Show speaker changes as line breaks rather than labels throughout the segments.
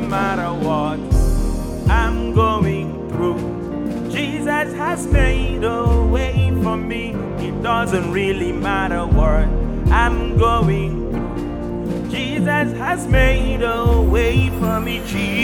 doesn't matter what I'm going through. Jesus has made a way for me. It doesn't really matter what I'm going through. Jesus has made a way for me.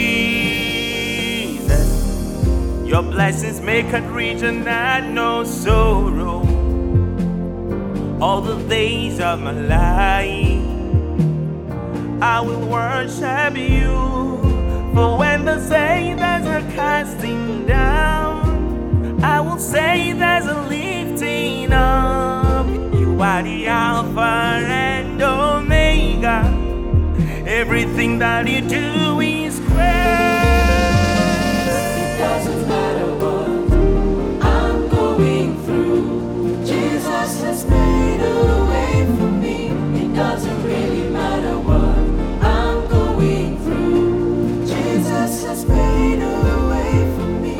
Jesus, your blessings make it rich and add no sorrow. All the days of my life I will worship you. For when they say there's a casting down, I will say there's a lifting up. You are the Alpha and Omega. Everything that you do is great.
It doesn't matter what I'm going through. Jesus has made a way for me. It doesn't really matter what I'm going through. Jesus has made a way for me.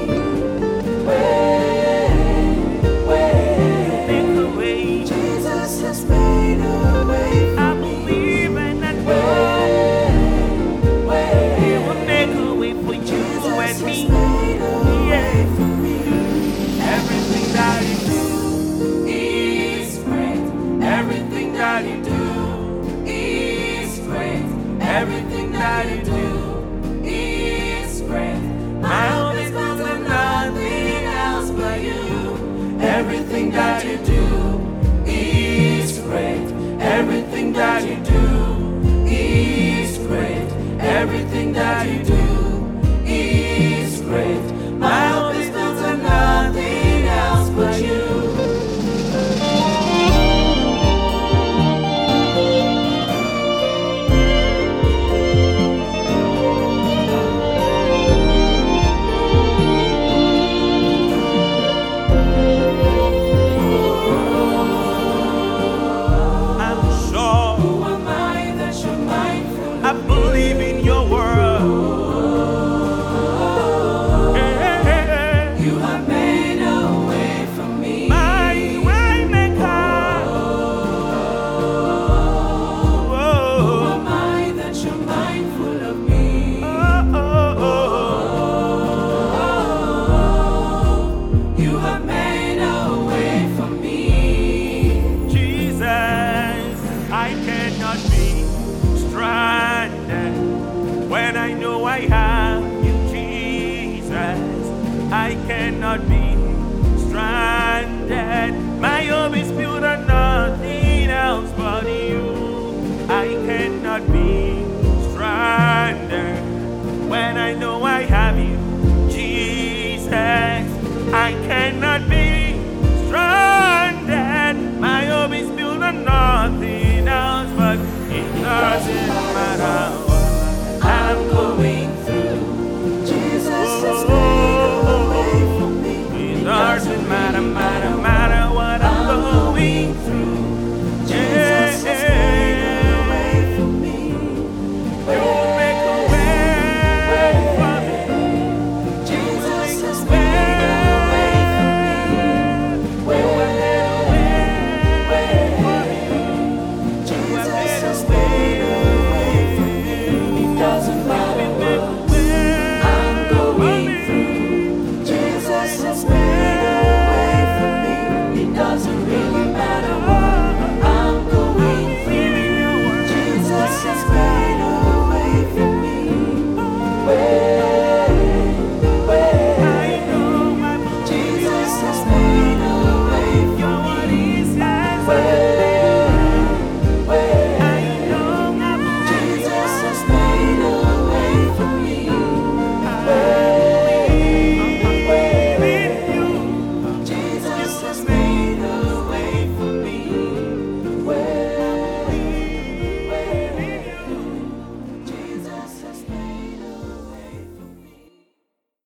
Make a way.
Jesus has made a way for
I
me.
believe in that He will make a way for you
Jesus
and
has
me.
made a way for me.
Everything that you do
Is great.
everything that you do,
Is great.
everything that you do.
Is great.
My hope is built on nothing else but you. Everything that you do is great. Everything that you do is great. Everything that you do is great. My hope is built on nothing else but you. I'm sure
Who am I that you're mindful
I
of
believe in your word.
You have made a way for me.
My way maker.
Who am I that you're mindful of me? You have made a way for me.
Jesus, I cannot be stranded when I know I have you, Jesus. I cannot be